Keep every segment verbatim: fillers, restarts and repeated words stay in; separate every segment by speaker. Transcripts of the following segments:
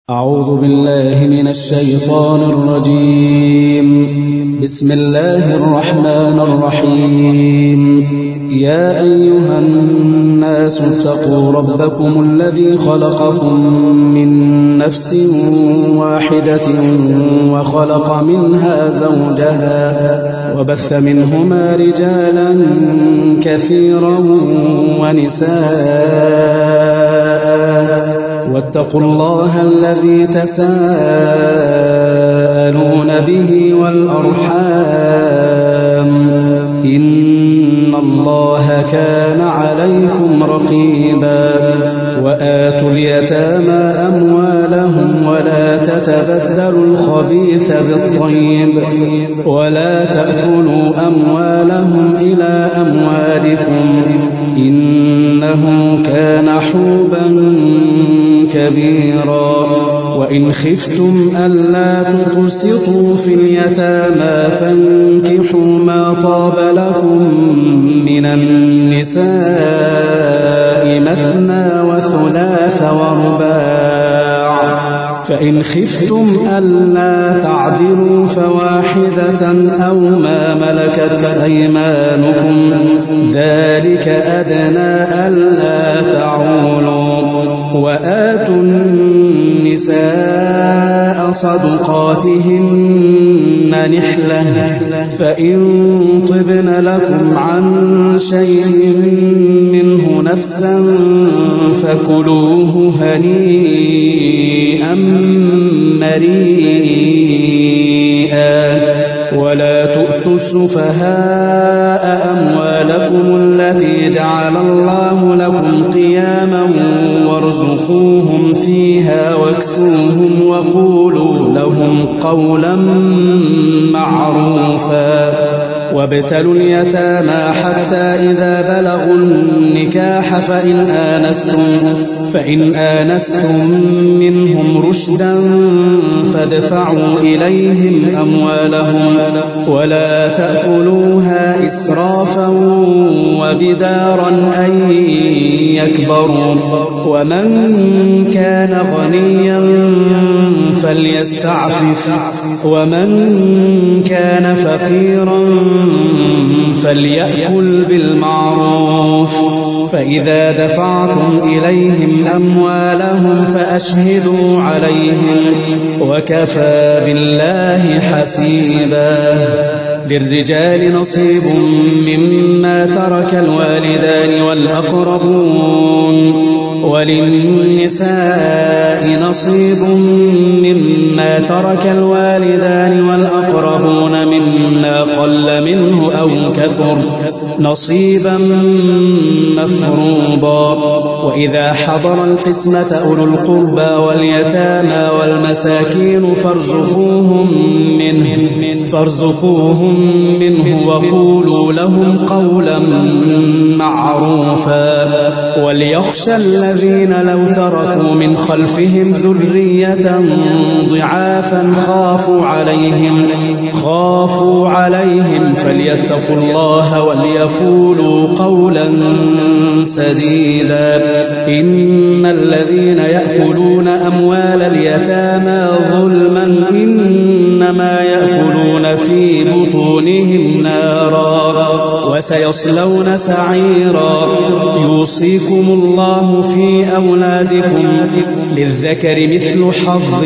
Speaker 1: أعوذ بالله من الشيطان الرجيم. بسم الله الرحمن الرحيم. يا أيها الناس اتقوا ربكم الذي خلقكم من نفس واحدة وخلق منها زوجها وبث منهما رجالا كثيرا ونساء واتقوا الله الذي تساءلون به والأرحام إن الله كان عليكم رقيبا. وآتوا اليتامى أموالهم ولا تتبدلوا الخبيث بالطيب ولا تأكلوا أموالهم إلى أموالكم إنه كان حوبا كبيرا. وإن خفتم ألا تقسطوا في اليتامى فانكحوا ما طاب لكم من النساء مثنى وثلاث ورباع، فإن خفتم ألا تعدلوا فواحدة أو ما ملكت أيمانكم ذلك أدنى ألا تعولوا. وآتوا النساء صدقاتهن نحلة فإن طبن لكم عن شيء منه نفسا فكلوه هنيئا مريئا. ولا تؤتوا السفهاء أموالكم التي جعل الله لكم قياما وارزقوهم فيها واكسوهم وقولوا لهم قولا معروفا. وابتلوا اليتامى حتى إذا بلغوا النكاح فإن آنستم, فإن آنستم منهم رشدا فادفعوا إليهم أموالهم ولا تأكلوها إسرافا وبدارا أن يكبروا. ومن كان غنيا فليستعفف ومن كان فقيرا فليأكل بالمعروف. فإذا دفعتم إليهم أموالهم فأشهدوا عليهم وكفى بالله حسيبا. للرجال نصيب مما ترك الوالدان والأقربون وللنساء نصيب مما ترك الوالدان والأقربون مما قل منه أو كثر نصيبا مفروضا. وإذا حضر القسمة أولو القربى واليتامى والمساكين فارزقوهم منه, فارزقوهم منه وقولوا لهم قولا معروفا. وليخشى الذين لو تركوا من خلفهم ذرية ضعافا خافوا عليهم خافوا عليهم فليتقوا الله وليقولوا قولا سديدا. إن الذين يأكلون أموال اليتامى ظلما إنما يأكلون في بطونهم نارا وسيصلون سعيرا. يوصيكم الله في أولادكم للذكر مثل حظ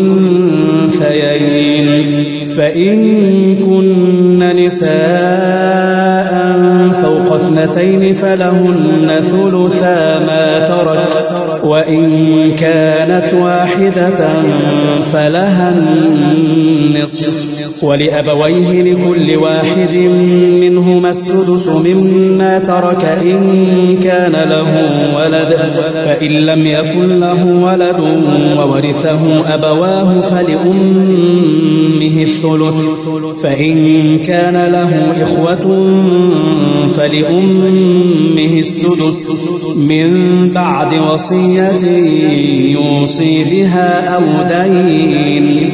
Speaker 1: الأنثيين. فإن كن نساء فوق اثنتين فلهن ثلثا ما ترك وإن كانت واحدة فلها النصف. ولأبويه لكل واحد منهما السدس مما ترك إن كان له ولد، فإن لم يكن له ولد وورثه أبواه فلأمه الثلث، فإن كان له إخوة فلأمه السدس من بعد وصية يوصي بها أو دين.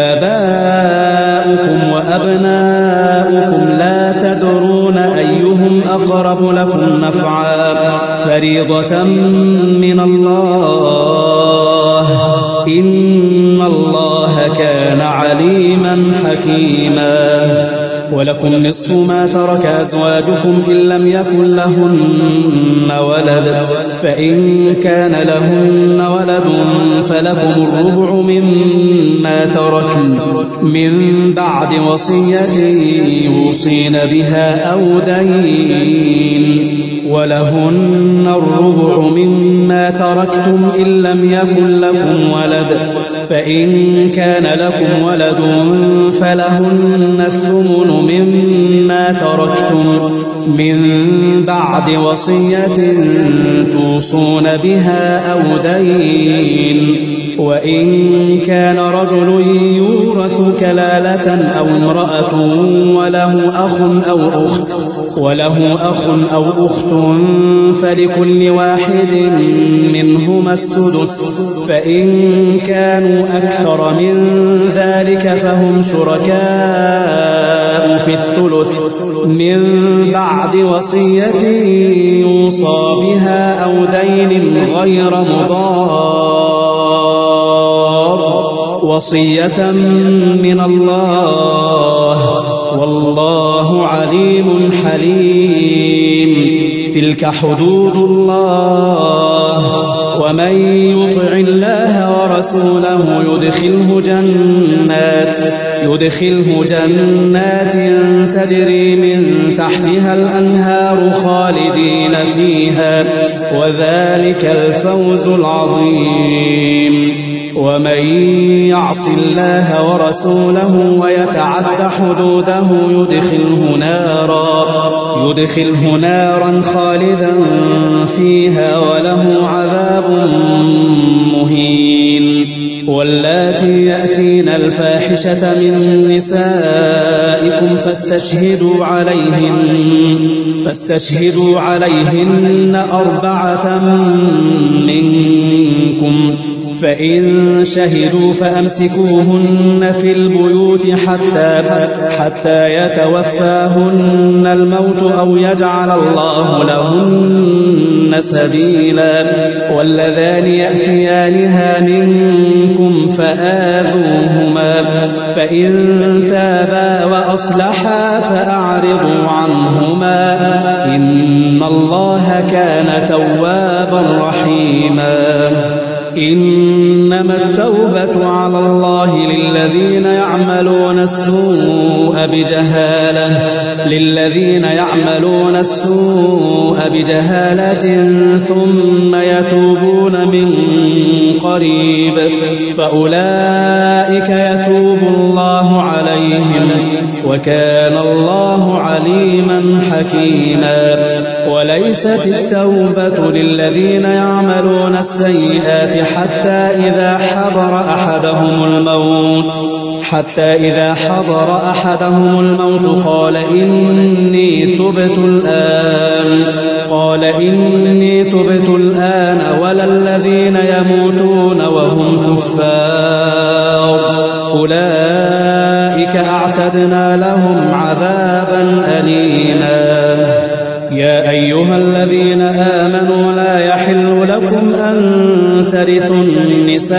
Speaker 1: آباؤكم وأبناؤكم لا تدرون أيهم أقرب لكم نفعا فريضة من الله إن الله كان عليما حكيما. ولكم نصف ما ترك أزواجكم إن لم يكن لهن ولد، فإن كان لهن ولد فلكم الربع مما تركن من بعد وصية يوصين بها أو دين، ولهن الربع مما تركتم إن لم يكن لكم ولد، فإن كان لكم ولد فلهن الثمن مما تركتم من بعد وصية توصون بها أو دين. وإن كان رجل يورث كلالة أو امرأة وله أخ أو أخت وله أخ أو أخت فلكل واحد منهما السدس، فإن كانوا أكثر من ذلك فهم شركاء في الثلث من بعد وصية يوصى بها أو دين غير مضار، وصية من الله والله عليم حليم. تلك حدود الله، ومن يطع الله ورسوله يدخله جنات يدخله جنات تجري من تحتها الأنهار خالدين فيها، وذلك الفوز العظيم. ومن يعص الله ورسوله ويتعد حدوده يدخله نارا يدخله نارا خالدا فيها وله عذاب مهين. واللاتي يأتين الفاحشة من نسائكم فاستشهدوا عليهن فاستشهدوا عليهن أربعة منكم، فإن شهدوا فأمسكوهن في البيوت حتى حتى يتوفاهن الموت أو يجعل الله لهن سبيلا. واللذان يأتيانها منكم فآذوهما، فإن تابا وأصلحا فأعرضوا عنهما، إن الله كان توابا رحيما. إنما التوبة على الله للذين يعملون السوء بجهالة للذين يعملون السوء بجهالة ثم يتوبون من قريب فأولئك يتوب الله عليهم، وكان الله عليما حكيما. وليست التوبة للذين يعملون السيئات حتى إذا حضر أحدهم الموت حتى إذا حضر أحدهم الموت قال إني تبت الآن قال إني تبت الآن ولا الذين يموتون وهم كفار أولئك أعتدنا لهم عذابا أليما. يا أيها الذين آمنوا لا يحل لكم أن ترثوا النساء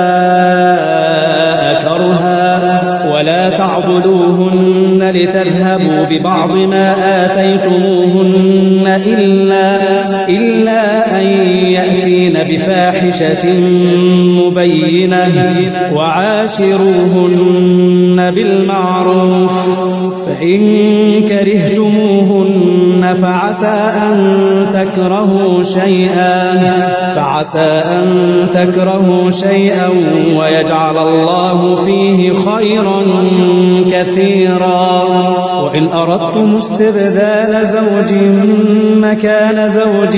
Speaker 1: كرها ولا تعضلوهن لتذهبوا ببعض ما آتيتموهن إلا, إلا أن يأتين بفاحشة مبينة وعاشروهن بالمعروف، فإن كرهتموهن فعسى أن تكرهوا شيئا فعسى أن تكرهوا شيئا ويجعل الله فيه خيرا كثيرا. وإن أردتم استبدال زوج مكان زوج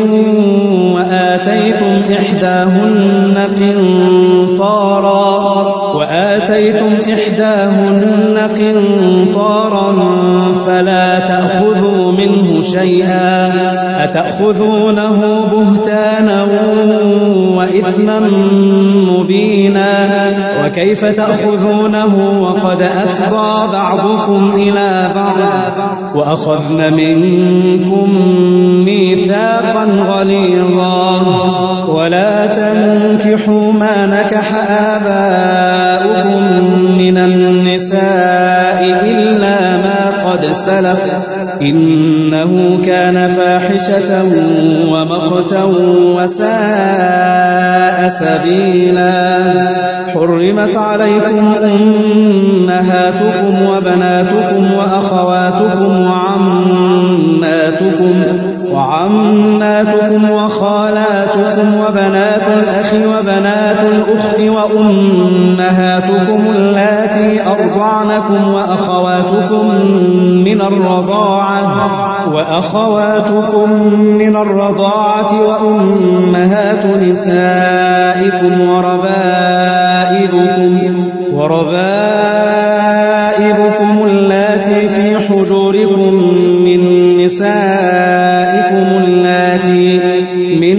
Speaker 1: وآتيتم إحداهن قنطارا وآتيتم إحداهن قنطارا فلا تأخذوا منه شيئا أتأخذونه بهتانا وإثما مبينا وكيف تأخذونه وقد أفضى بعضكم إلى بعض وأخذن منكم ميثاقا غليظا ولا تنكحوا ما نكح آباؤكم من النساء إلا ما قد سلف إنه كان فاحشة ومقتا وساء سبيلا. حرمت عليكم أمهاتكم وبناتكم وأخواتكم وعماتكم وعماتكم وخالاتكم وبنات الأخ وبنات الأخت وأمهاتكم اللاتي أرضعنكم وأخواتكم من الرضاعة وأخواتكم من الرضاعة وأمهات نسائكم وربائبكم وربائبكم اللاتي في حجوركم من نسائكم اللاتي من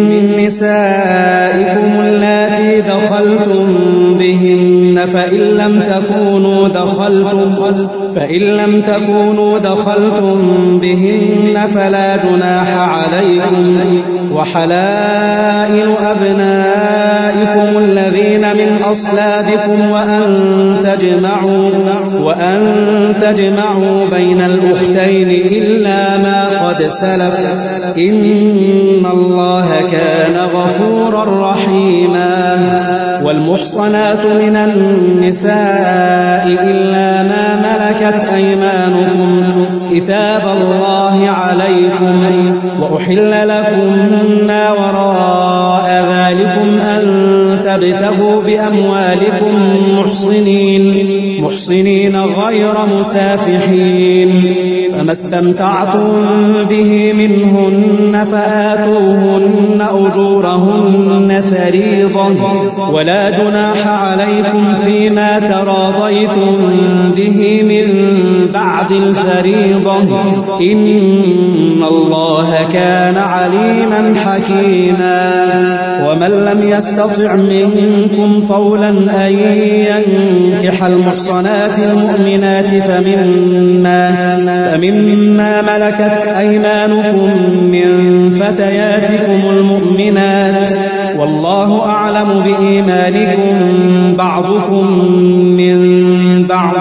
Speaker 1: نسائكم اللاتي دخلتم بهن فإن لم تكونوا دخلتم فإن لم تكونوا دخلتم بهن فلا جناح عليكم وحلائل أبنائكم الذين من أصلابكم وأن تجمعوا وأن تجمعوا بين الأختين إلا ما قد سلف إن الله كان غفورا رحيما. والمحصنات من النساء إلا ما ملكت أيمانكم كتاب الله عليكم وأحل لكم ما وراء ذلكم أن تبتغوا بأموالكم محصنين محصنين غير مسافحين فما استمتعتم به منهن فآتوهن أجورهن فريضة ولا جناح عليكم فيما تراضيتم به من بعد الفريضة إن الله كان عليما حكيما. ومن لم يستطع منكم طولا أن ينكح المحصنات المؤمنات فمما, فمما ملكت أيمانكم من فتياتكم المؤمنات والله أعلم بإيمانكم بعضكم من بعض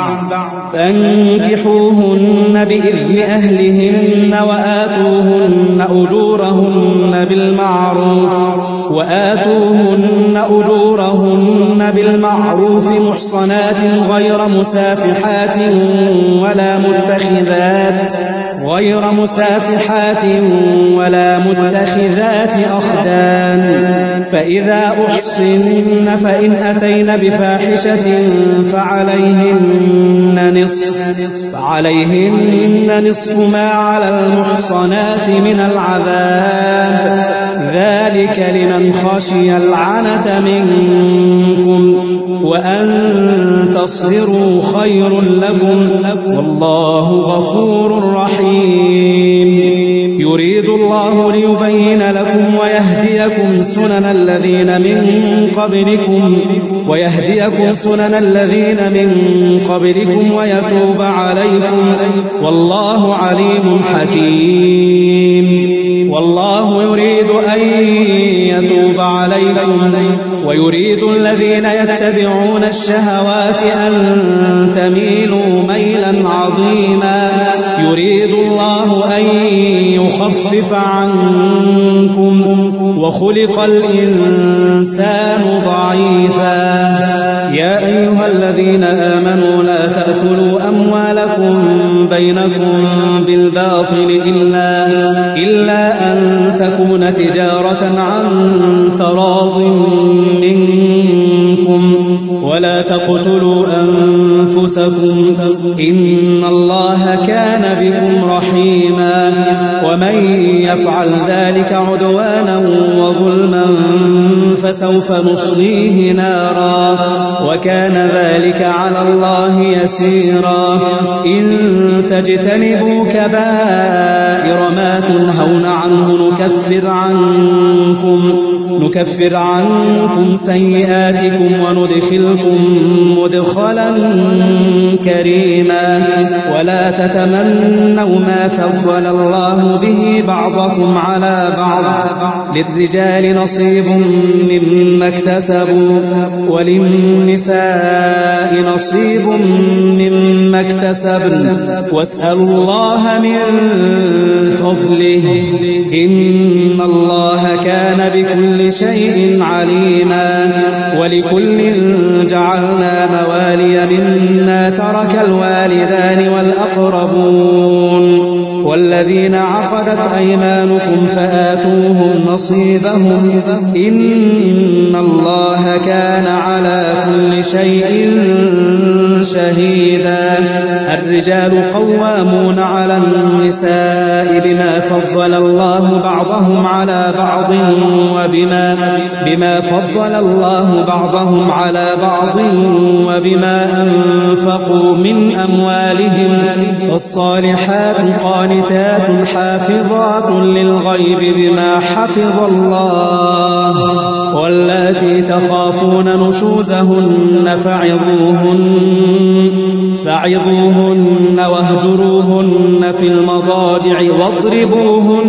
Speaker 1: فانكحوهن بإذن أهلهن وآتوهن أجورهن بالمعروف وآتوهن أجورهن بالمعروف محصنات غير مسافحات ولا متخذات غير مسافحات ولا متخذات أخدان فإذا أحصن فإن أتين بفاحشة فعليهن نصف فعليهن نصف ما على المحصنات من العذاب ذلك لمن خشي العنة منكم وأن تصبروا خير لكم والله غفور رحيم. يريد الله ليبين لكم ويهديكم سنن الذين من قبلكم ويهديكم سنن الذين من قبلكم ويتوب عليكم والله عليم حكيم. والله يريد أن يتوب عليكم ويريد الذين يتبعون الشهوات أن تميلوا ميلا عظيما. يريد الله أن يخفف عنكم وخلق الإنسان ضعيفا. يا أيها الذين آمنوا لا تأكلوا أموالكم بينكم بالباطل إلا, إلا أن تكون تجارة عن تراض منكم ولا تقتلوا أنفسكم إن الله كان بكم رحيما. ومن يفعل ذلك عدوانا وظلما فسوف نصليه نارا وكان ذلك على الله يسيرا. إن تجتنبوا كبائر ما تنهون عنه نكفر عنكم نكفر عنكم سيئاتكم وندخلكم مدخلا كريما. ولا تتمنوا ما فضل الله به بعضكم على بعض، للرجال نصيب مما اكتسبوا وللنساء نصيب مما اكتسبن واسألوا الله من فضله إن الله كان بكل شيء عليما. ولكل جعلنا موالي مما ترك الوالدان والأقربون والذين عقدت أيمانكم فآتوهم نصيبهم إن الله كان على كل شيء شهيدا. الرجال قوامون على النساء بما فضل الله بعضهم على بعض وبما بما فضل الله بعضهم على بعض وبما أنفقوا من أموالهم. والصالحات قانتات حافظات للغيب بما حفظ الله واللاتي تخافون نشوزهن فعظوهن فعظوهن واهجروهن في المضاجع واضربوهن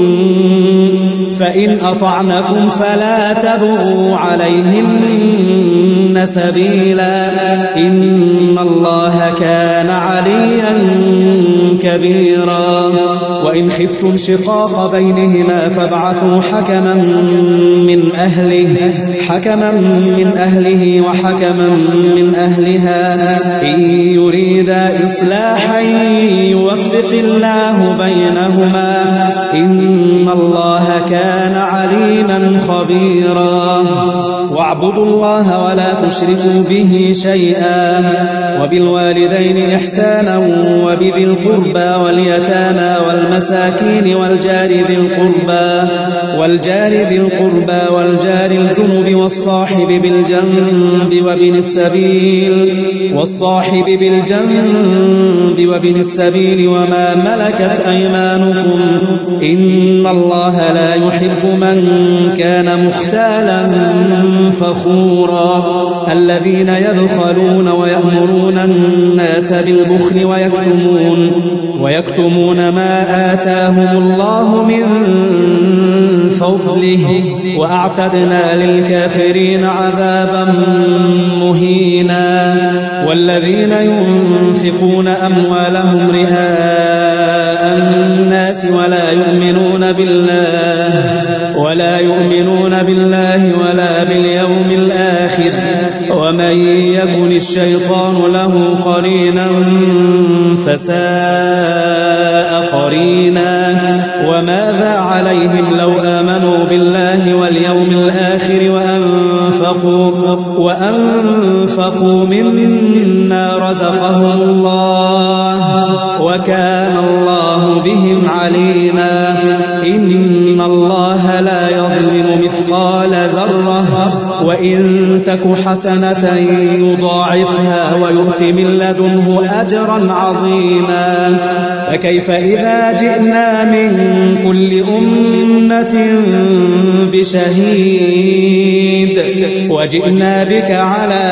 Speaker 1: فإن أطعنكم فلا تبغوا عليهن سبيلا إن الله كان عليا كبيرا. وإن خفتم شقاق بينهما فابعثوا حكما من أهله حكما من أهله وحكما من أهلها إن يريدا إصلاحا يوفق الله بينهما إن الله كان عليما خبيرا. واعبدوا الله ولا تشركوا به شيئا وبالوالدين إحسانا وبذي القربى واليتامى والمساكين والجار ذي القربى والجار ذي القربى والجار الجنب والصاحب بالجنب وابن السبيل والصاحب بالجنب وابن السبيل وما ملكت أيمانكم إن الله لا يحب من كان مختالا فخورا. الذين يبخلون ويأمرون الناس بالبخل ويكتمون ويكتمون ما آتاهم الله من فضله وأعتدنا للكافرين عذابا مهينا. والذين ينفقون أموالهم رئاء الناس ولا يؤمنون بالله ولا يؤمنون بالله ولا باليوم الآخر ومن يكن الشيطان له قرينا فساء قرينا. وماذا عليهم لو آمنوا بالله واليوم الآخر وأنفقوا وأنفقوا مما رزقهم الله وكان الله بهم عليما. إن الله لا يظلم مثقال ذرة وإن تك حسنة يضاعفها ويؤت من لدنه أجرا عظيما. فكيف إذا جئنا من كل أمة بشهيد وجئنا بك على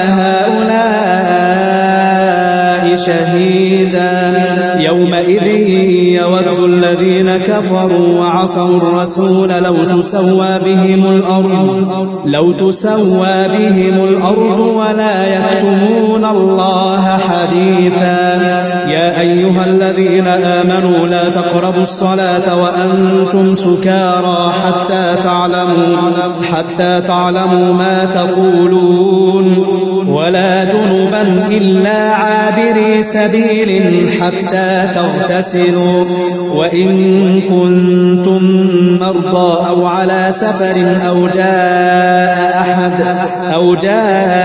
Speaker 1: هؤلاء شهيدا. يومئذ يود الذين كفروا وعصوا الرسول لو تسوى بهم الأرض لو تسوى بهم الأرض ولا يكتمون الله حديثا. يا أيها الذين آمنوا لا تقربوا الصلاة وأنتم سكارى حتى تعلموا حتى تعلموا ما تقولون ولا جنبا إلا عابري سبيل حتى تغتسلوا وإن كنتم مرضى أو على سفر أو جاء أحد أو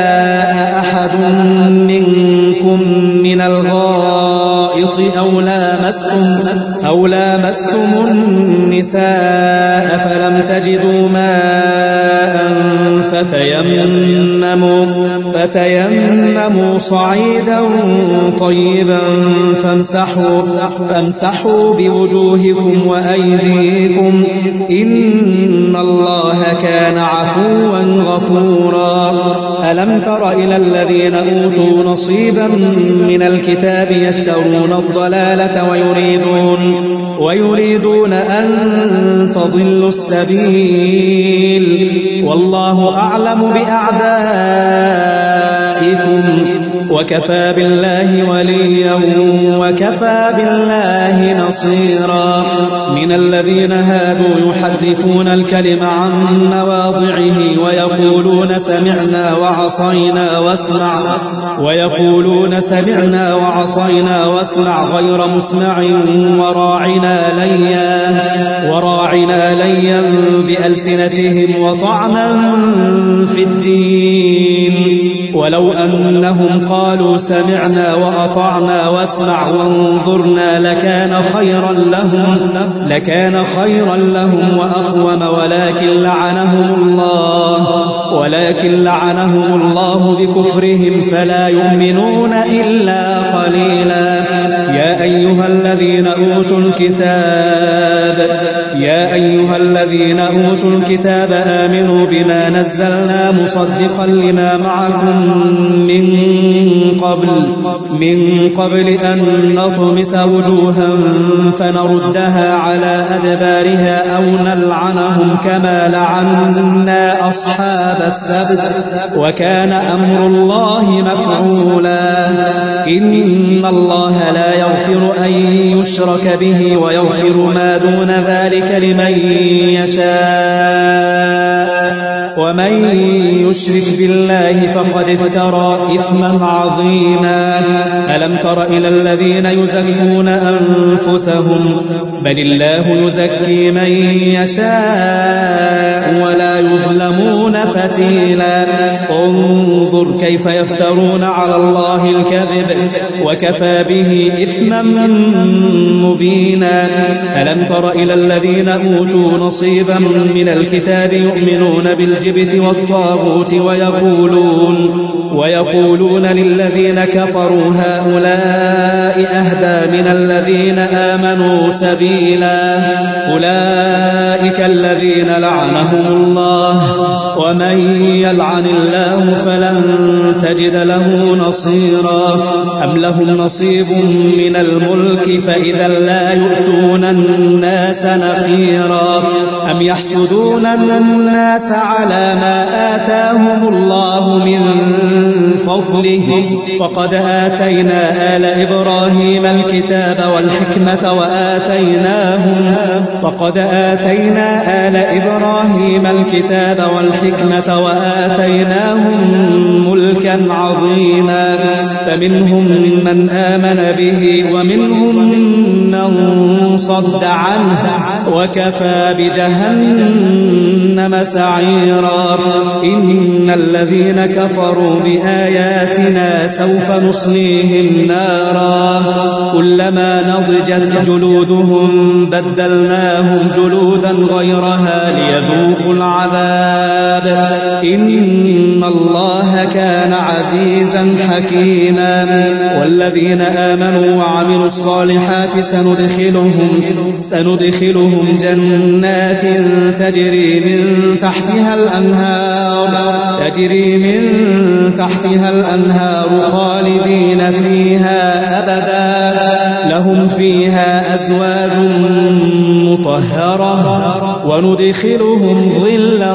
Speaker 1: جاء أحد منكم من الغائط أو لا لامستم أو لامستم النساء فلم تجدوا ماء فتيمموا فتيمموا صعيدا طيبا فامسحوا فامسحوا بوجوهكم وأيديكم إن الله كان عفوا غفورا. ألم تر إلى الذين أوتوا نصيبا من الكتاب يشترون الضلالة ويريدون ويريدون أن تضلوا السبيل والله أعلم بأعدائكم وكفى بالله وليا وكفى بالله نصيرا. من الذين هادوا يحرفون الكلم عن مواضعه ويقولون سمعنا وعصينا واسمع ويقولون سمعنا وعصينا واسمع غير مسمع وراعنا ليا وراعنا ليا بألسنتهم وطعنا في الدين ولو أنهم قالوا سمعنا وأطعنا واسمع وانظرنا لكان خيرا لهم لكان خيرا لهم وأقوم ولكن لعنهم الله ولكن لعنهم الله بكفرهم فلا يؤمنون إلا قليلا. يا أيها الذين أوتوا الكتاب يا أيها الذين أوتوا الكتاب آمنوا بما نزلنا مصدقا لما معكم من قبل من قبل أن نطمس وجوها فنردها على أدبارها أو نلعنهم كما لعنا أصحاب السبت وكان أمر الله مفعولا. إن الله لا يغفر أن يشرك به ويغفر ما دون ذلك لمن يشاء ومن يشرك بالله فقد افترى إثما عظيما. ألم تر إلى الذين يزكون أنفسهم بل الله يزكي من يشاء ولا يظلمون فتيلا. انظر كيف يفترون على الله الكذب وكفى به إثما مبينا. ألم تر إلى الذين أوتوا نصيبا من الكتاب يؤمنون بالجبت والطاغوت ويقولون ويقولون للذين كفروا هؤلاء أهدى من الذين آمنوا سبيلا. أولئك الذين لعنهم الله ومن يلعن الله فلن تجد له نصيرا. أم لهم نصيب من الملك فإذا لا يؤتون الناس نقيرا. أم يحسدون الناس على ما آتاهم الله من فضله فقد آتينا آل إبراهيم الكتاب والحكمة وآتيناهم فقد آتينا آل إبراهيم الكتاب والحكمة وآتيناهم ملكا عظيما. فمنهم من آمن به ومنهم من صد عنه وكفى بجهنم سعيرا. إن الذين كفروا بآياتنا سوف نصليهم نارا كلما نضجت جلودهم بدلناهم جلودا غيرها ليذوقوا العذاب إن الله كان عزيزا حكيما. والذين آمنوا وعملوا الصالحات سندخلهم سندخلهم جنات تجري من تحتها الأنهار تجري من تحتها الأنهار خالدين فيها أبدا لهم فيها أزواج مطهرة وندخلهم ظلا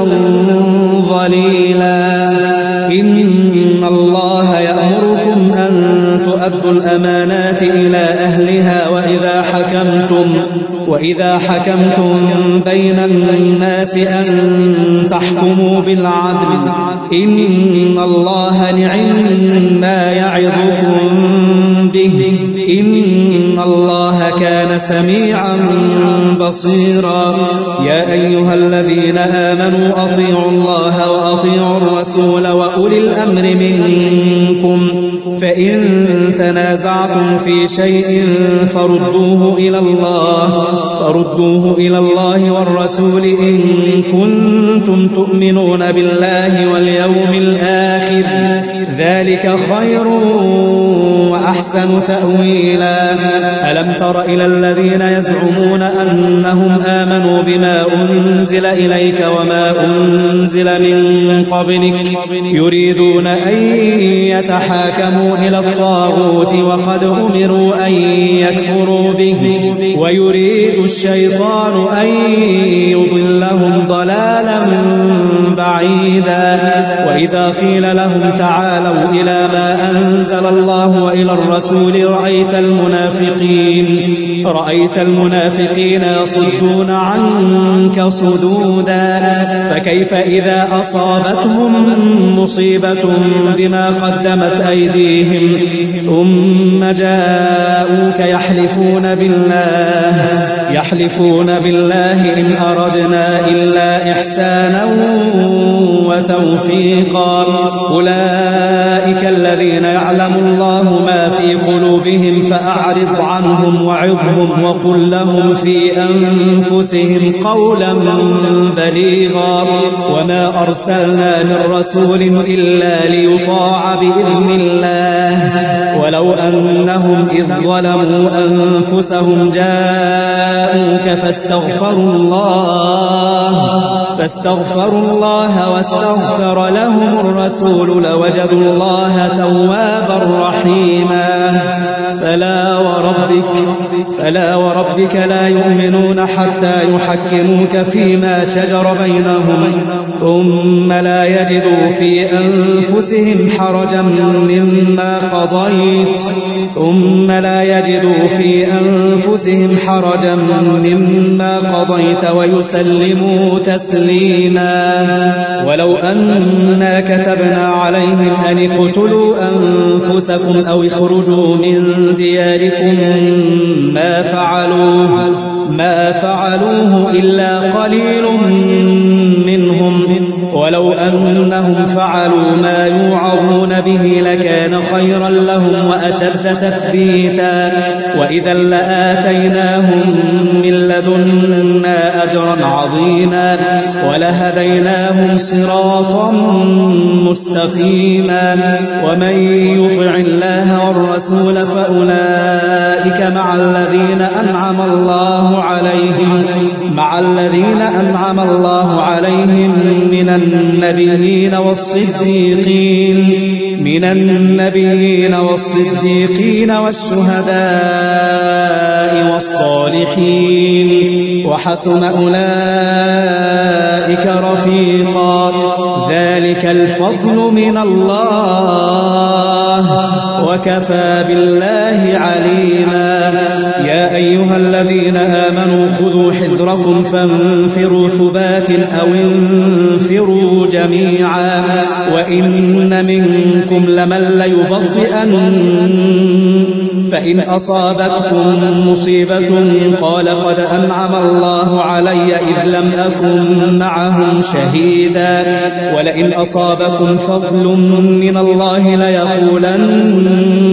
Speaker 1: ظليلا. إن الله يأمركم أن تؤدوا الأمانات إلى أهلها وإذا حكمتم وإذا حكمتم بين الناس أن تحكموا بالعدل إن الله نعم ما يعظكم به إن الله كان سميعا بصيرا. يا أيها الذين آمنوا أطيعوا الله وأطيعوا الرسول وأولي الأمر منكم، فإن تنازعتم في شيء فردوه إلى الله فردوه إلى الله والرسول إن كنتم تؤمنون بالله واليوم الآخر، ذلك خير وأحسن تأويلا. ألم تر إلى الذين يزعمون أنهم آمنوا بما أنزل إليك وما أنزل من قبلك يريدون أن يتحاكموا إلى الطاغوت وقد أمروا أن يكفروا به ويريد الشيطان أن يضلهم ضلالا بعيدا. وإذا قيل لهم تعالوا إلى ما أنزل الله وإلى الرسول رأيت المنافقين رأيت المنافقين يصدون عنك صدودا. فكيف إذا أصابتهم مصيبة بما قدمت أيديهم ثم جاءوك يحلفون بالله يحلفون بالله إن أردنا إلا إحسانا وتوفيقا. أولئك الذين يعلم الله ما في قلوبهم فأعرض عنهم وعظهم وقل لهم في أنفسهم قولا بليغا. وما أرسلنا من رسول إلا ليطاع بإذن الله ولو أنهم إذ ظلموا أنفسهم جاءوك فاستغفروا الله فاستغفروا الله واستغفر لهم الرسول لوجدوا الله توابا رحيما. فلا وربك فلا وربك لا يؤمنون حتى يحكموك فيما شجر بينهم ثم لا يجدوا في أنفسهم حرجا مما قضيت ثم لا يجدوا في أنفسهم حرجا مما قضيت ويسلموا تسليما. ولو أنا كتبنا عليهم أن اقتلوا أنفسكم أو اخرجوا من دياركم ما فعلوه ما فعلوه إلا قليل منهم ولو أنهم فعلوا ما يوعظون به لكان خيرا لهم وأشد تثبيتا. وإذا لآتيناهم من لدنا أجرا عظيما ولهديناهم صراطا مستقيما. ومن يطع الله والرسول فأولئك مع الذين أنعم الله عليهم مع الذين أنعم الله عليهم من النبيين والصديقين من النبيين والصديقين والشهداء والصالحين وحسن أولئك رفيقا. ذلك الفضل من الله وكفى بالله عليما. يا أيها الذين آمنوا خذوا حذركم فانفروا ثبات أو انفروا جميعا. وإن منكم لمن ليبطئن فإن أصابتكم مصيبة قال قد أنعم الله علي إذ لم أكن معهم شهيدا. ولئن أصابكم فضل من الله ليقولن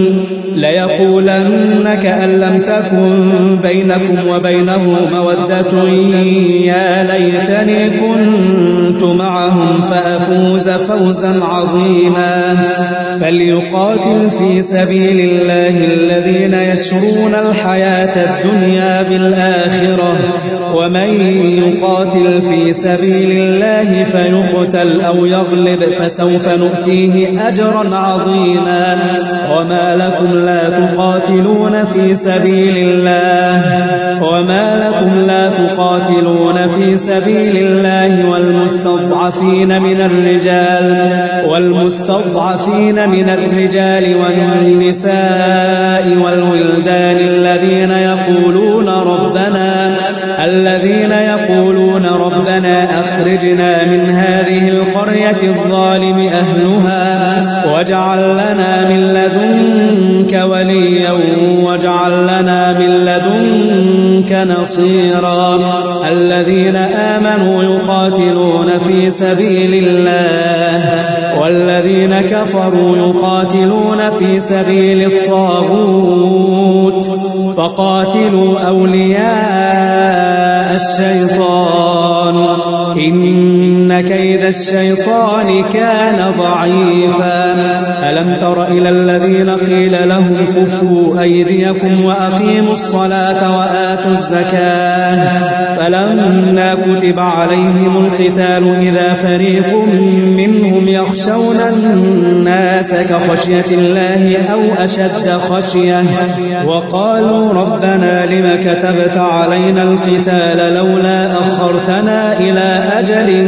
Speaker 1: ليقولن كأن لم تكن بينكم وبينه مودة يا ليتني كنت معهم فأفوز فوزا عظيما. فليقاتل في سبيل الله الذين يشرون الحياة الدنيا بالآخرة ومن يقاتل في سبيل الله فيقتل أو يغلب فسوف نؤتيه أجرا عظيما. وما لكم لا تقاتلون في سبيل الله وما لكم لا تقاتلون في سبيل الله والمستضعفين من الرجال والمستضعفين من الرجال والنساء والولدان الذين يقولون ربنا الذين يقولون ربنا أخرجنا من هذه القرية القرية الظالم أهلها واجعل لنا من لدنك وليا واجعل لنا من لدنك نصيرا. الذين آمنوا يقاتلون في سبيل الله والذين كفروا يقاتلون في سبيل الطاغوت فقاتلوا أولياء الشيطان إن كيد الشيطان كان ضعيفا. ألم تر إلى الذين قيل لهم كفوا أيديكم وأقيموا الصلاة وآتوا الزكاة فلما كتب عليهم القتال إذا فريق منهم يخشون الناس كخشية الله أو أشد خشية وقالوا ربنا لم كتبت علينا القتال لولا أخرتنا إلى أجل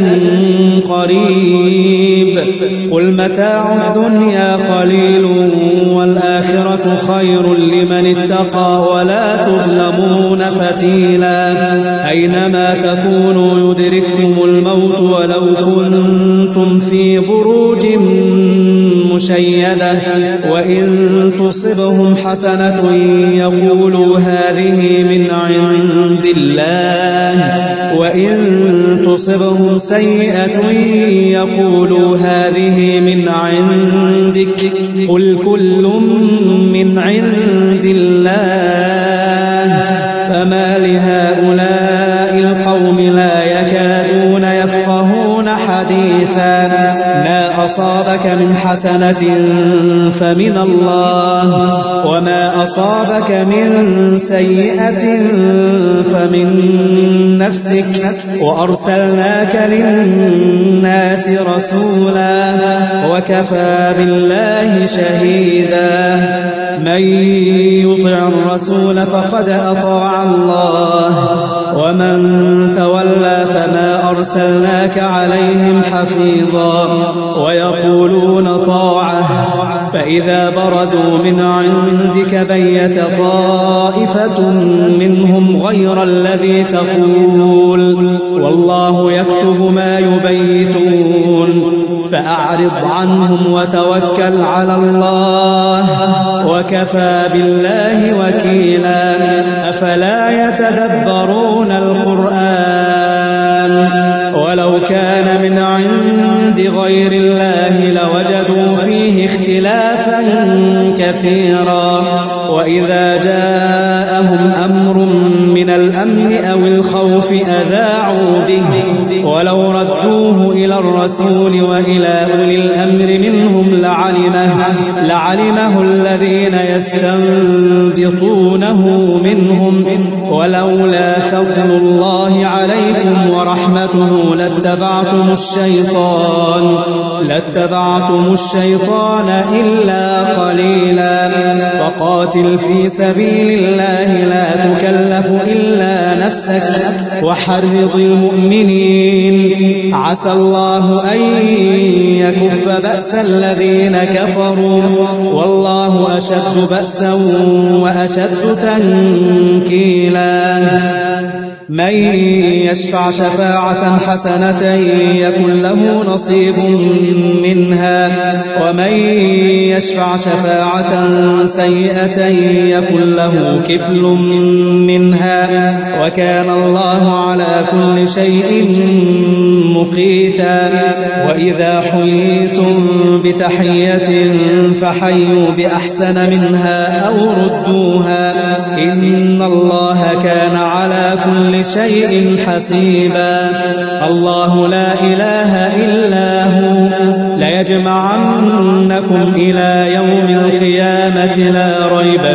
Speaker 1: قريب قل متاع الدنيا قليل والآخرة خير لمن اتقى ولا تظلمون فتيلا. أينما تكونوا يدرككم الموت ولو كنتم في بروج مشيدة وإن تصبهم حسنة يقولوا هذه من عند الله وإن تصبهم سيئة يقولوا هذه من عندك قل كل من عند الله فما لهؤلاء القوم لا يكادون يفقهون حديثا. ما أصابك من حسنة فمن الله وما أصابك من سيئة فمن نفسك وأرسلناك للناس رسولا وكفى بالله شهيدا. من يطع الرسول فقد أطاع الله ومن تولى فما أرسلناك عليهم حفيظا. ويقولون طاعة فإذا برزوا من عندك بيت طائفة منهم غير الذي تقول والله يكتب ما يبيتون فأعرض عنهم وتوكل على الله وكفى بالله وكيلا. أفلا يتدبرون القرآن ولو كان من عند غير الله لوجدوا فيه اختلافا كثيرا. وإذا جاءهم أمر من الأمن أو الخوف أذاعوا به ولو ردوه إلى الرسول وإلى أولي الأمر منهم لعلمه, لعلمه الذين يستنبطونه منهم ولولا فضل الله عليكم ورحمته لاتبعتم الشيطان لاتبعتم الشيطان إلا قليلا. فقاتل في سبيل الله لا تكلف إلا نفسك وحرض المؤمنين عسى الله أن يكف بأس الذين كفروا والله أشد بأسا وأشد تنكيلا. من يشفع شفاعة حسنة يكن له نصيب منها ومن يشفع شفاعة سيئة يكن له كفل منها وكان الله على كل شيء مقيتا. وإذا حييتم بتحية فحيوا بأحسن منها أو ردوها إن الله كان على كل شيء حسيبا. الله لا إله إلا هو ليجمعنكم إلى يوم القيامة لا ريب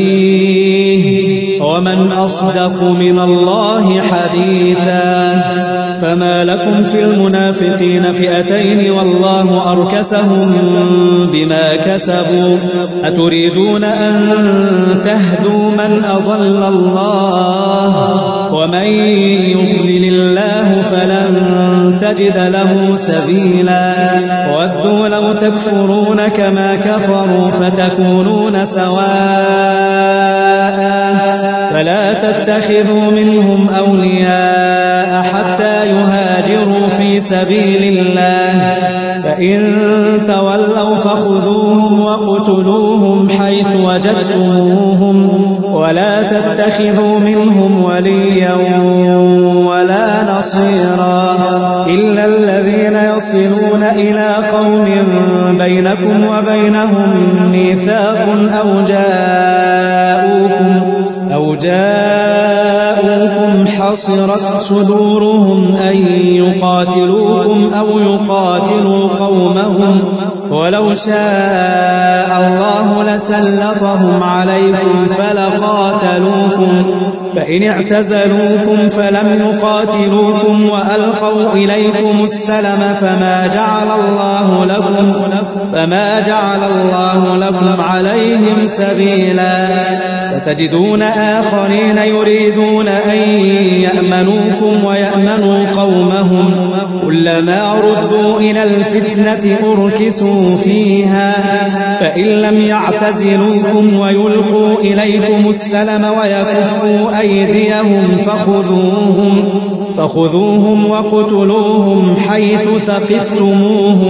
Speaker 1: فيه ومن أصدق من الله حديثا. فما لكم في المنافقين فئتين والله أركسهم بما كسبوا أتريدون أن تهدوا من أضل الله ومن يضلل الله فلن تجد له سبيلا. ودوا لو تكفرون كما كفروا فتكونون سواء فلا تتخذوا منهم أولياء حتى يهاجروا في في سبيل الله فإن تولوا فخذوهم وقتلوهم حيث وجدتموهم ولا تتخذوا منهم وليا ولا نصيرا إلا الذين يصلون إلى قوم بينكم وبينهم ميثاق أو جاءوكم أو جاءوكم حصرت صدورهم أن يقاتلوكم أو يقاتلوا قومهم ولو شاء الله لسلطهم عليكم فلقاتلوكم فإن اعتزلوكم فلم يقاتلوكم وألقوا إليكم السلم فما جعل الله لكم فما جعل الله لكم عليهم سبيلا ستجدون آخرين يريدون أن يأمنوكم ويأمنوا قومهم كلما ردوا إلى الفتنة أركسوا فيها فإن لم يعتزلوكم ويلقوا إليكم السلم ويكفوا أيديهم فخذوهم فخذوهم وقتلوهم حيث ثقفتموهم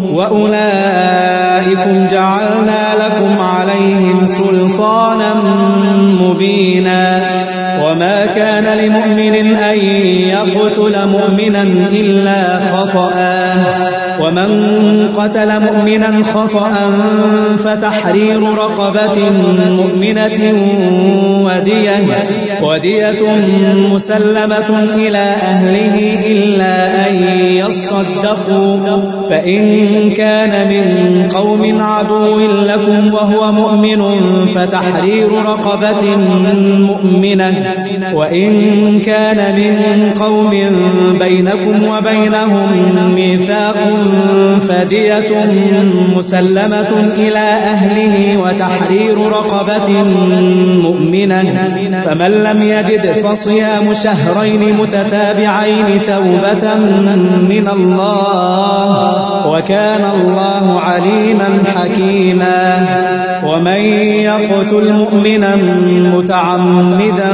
Speaker 1: وأولئكم جعلنا لكم عليهم سلطانا مبينا وما كان لمؤمن أن يقتل مؤمنا إلا خطأ ومن قتل مؤمنا خطأ فتحرير رقبة مؤمنة ودية, ودية مسلمة إلى أهله إلا أن يصدقوا فإن كان من قوم عدو لكم وهو مؤمن فتحرير رقبة مؤمنة وإن كان من قوم بينكم وبينهم ميثاق فدية مسلمة إلى أهله وتحرير رقبة مؤمنة فمن لم يجد فصيام شهرين متتابعين توبة من الله وكان الله عليما حكيما ومن يقتل مؤمنا متعمدا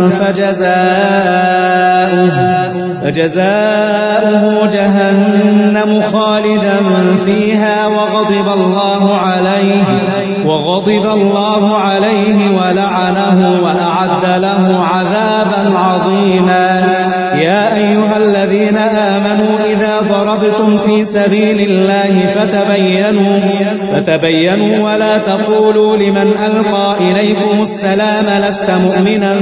Speaker 1: فجزاؤه فجزاؤه جهنم خالدا فيها وغضب الله عليه وغضب الله عليه ولعنه وأعد له عذابا عظيما يا أيها الذين آمنوا إذا ضربتم في سبيل الله فتبينوا فتبينوا ولا تقولوا لمن ألقى إليكم السلام لست مؤمنا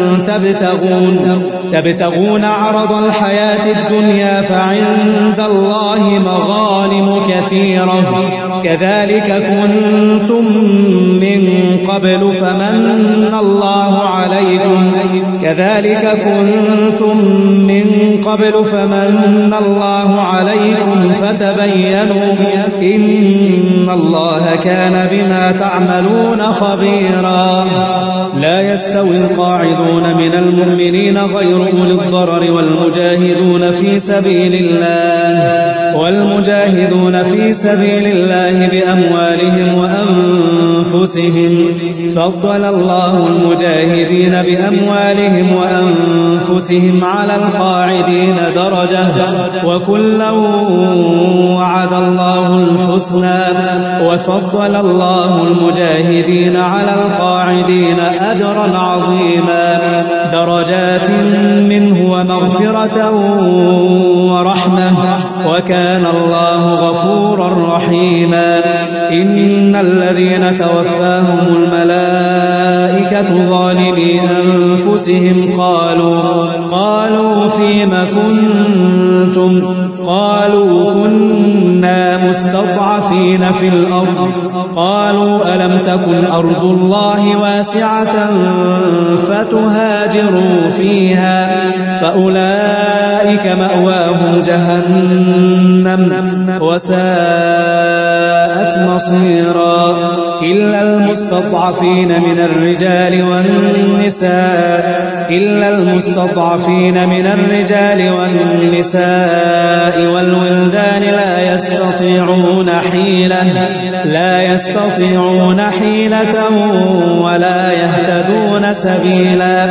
Speaker 1: تبتغون تبتغون عرض الحياة الدنيا فعند الله مغانم كثيرة كذلك كنتم من قبل فمن الله عليكم كذلك كنتم من قبل فمن الله عليكم فتبينوا إن الله كان بما تعملون خبيرا لا يستوي القاعدون من المؤمنين غير أولي الضرر والمجاهدون في سبيل الله والمجاهدون في سبيل الله بأموالهم وأنفسهم فضل الله المجاهدين بأموالهم وأنفسهم على القاعدين درجة وكلا وعد الله الحسنى وفضل الله المجاهدين على القاعدين أجرا عظيما درجات منه ومغفرة ورحمة وكان الله غفورا رحيما إن الذين توفاهم الملائكة ظالمي أنفسهم قالوا قالوا فيم كنتم قالوا كنا مستضعفين في الأرض قالوا ألم تكن أرض الله واسعة فتهاجروا فيها فأولئك مأواهم جهنم وساءت مصيرا إلا المستضعفين من الرجال والنساء إلا المستضعفين من الرجال والنساء والولدان لا يستطيعون حيلة لا يستطيعون حيلة ولا يهتدون سبيلا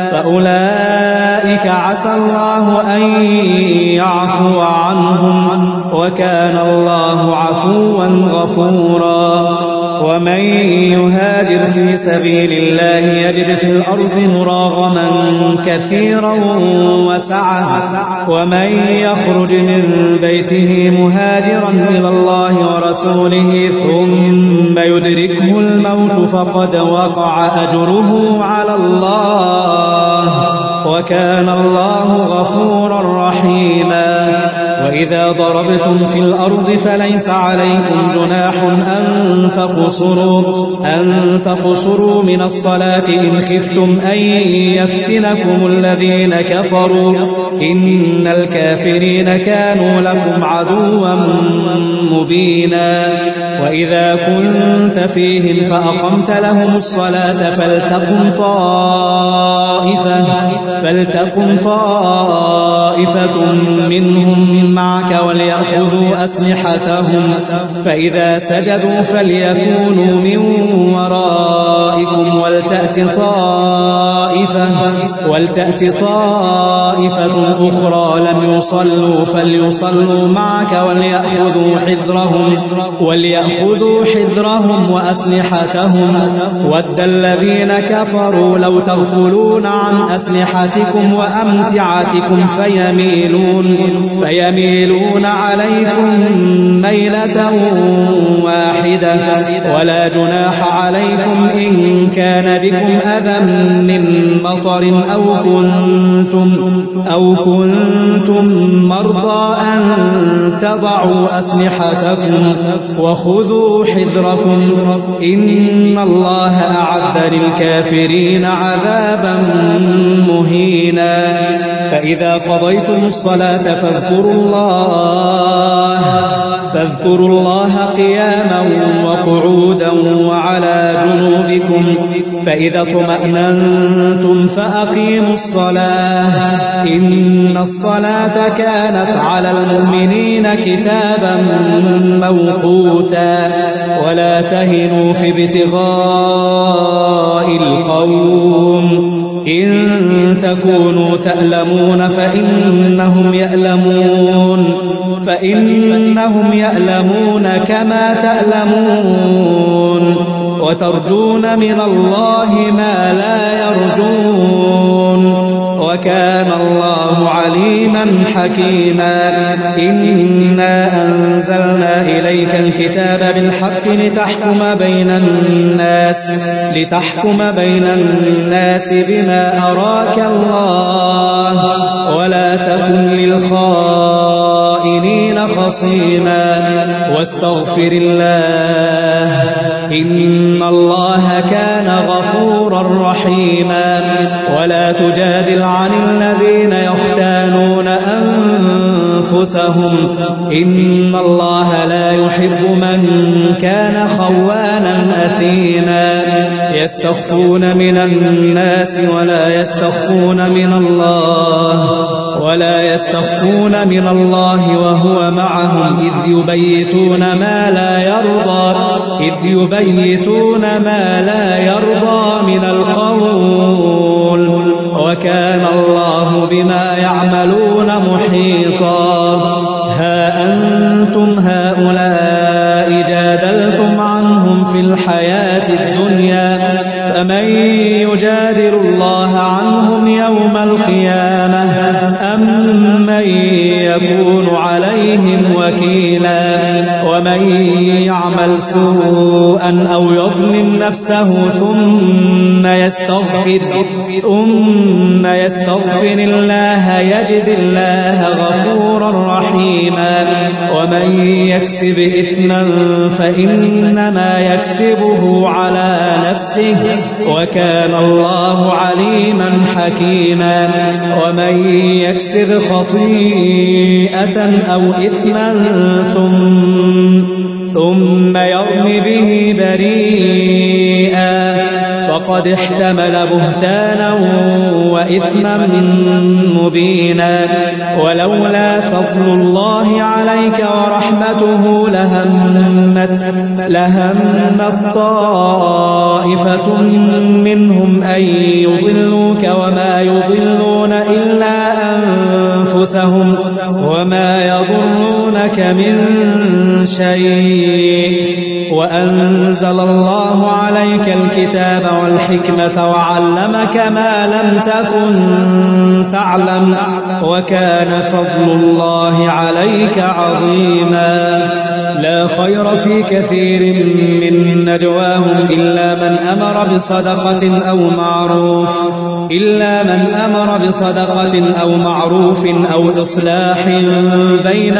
Speaker 1: فأولئك عسى الله أن يعفو عنهم وكان الله عفوا غفورا ومن يهاجر في سبيل الله يجد في الأرض مراغما كثيرا وسعة ومن يخرج من بيته مهاجرا إلى الله ورسوله ثم يدركه الموت فقد وقع أجره على الله وكان الله غفورا رحيما وإذا ضربتم في الأرض فليس عليكم جناح أن تقصروا, أن تقصروا من الصلاة إن خفتم أن يفتنكم الذين كفروا إن الكافرين كانوا لكم عدوا مبينا وإذا كنت فيهم فأقمت لهم الصلاة فلتقم طائفة, فلتقم طائفة منهم معك وليأخذوا أسلحتهم فإذا سجدوا فليكونوا من ورائكم ولتأت طائفة, ولتأت طائفة أخرى لم يصلوا فليصلوا معك وليأخذوا حذرهم, وليأخذوا حذرهم وأسلحتهم ود الذين كفروا لو تغفلون عن أسلحتكم وأمتعتكم فيميلون, فيميلون عليكم ميلة واحدة ولا جناح عليكم إن كان بكم أذى من مطر أو كنتم, أو كنتم مرضى أن تضعوا أسلحتكم وخذوا حذركم إن الله أعد للكافرين عذابا مهينا فإذا قضيتم الصلاة فاذكروا الله فاذكروا الله قياما وقعودا وعلى جنوبكم فإذا اطمأننتم فأقيموا الصلاة إن الصلاة كانت على المؤمنين كتابا موقوتا ولا تهنوا في ابتغاء القوم إن تكونوا تألمون فإنهم يألمون فإنهم يألمون كما تألمون وترجون من الله ما لا يرجون وكان الله عليما حكيما إنا أنزلنا إليك الكتاب بالحق لتحكم بين الناس لتحكم بين الناس بما أراك الله ولا تكن للخائنين خصيما واستغفر الله إن الله كان غفورا رحيما ولا تجادل عن الذين يختانون أنفسهم إن الله لا يحب من كان خوانا أثيما يستخفون من الناس ولا يستخفون من الله ولا يستخفون من الله وهو معهم إذ يبيتون ما لا يرضى إذ يبيتون ما لا يرضى من القول وكان الله بما يعملون محيطا ها أنتم هؤلاء جادلتم عنهم في الحياة الدنيا فمن يجادل الله عنهم يوم القيامة أم من يكون عليهم وكيلا ومن يعمل سوءا أو يظلم نفسه ثم يستغفر ثم يستغفر الله يجد الله غفورا رحيما ومن يكسب إثما فإنما يكسبه على نفسه وكان الله عليما حكيما ومن يكسب خطيئة أو إثما ثم ثم يرم به بريئا فقد احتمل بهتانا وإثما مبينا ولولا فضل الله عليك ورحمته لهمت لهمت طائفة منهم أن يضلوك وما يضلون إلا أنفسهم وما يضرونك من شيء وأنزل الله عليك الكتاب والحكمة وعلمك ما لم تكن تعلم وكان فضل الله عليك عظيما لا خير في كثير من نجواهم إلا من أمر بصدقة أو معروف إلا من أمر بصدقة أو معروف أو إصلاح بين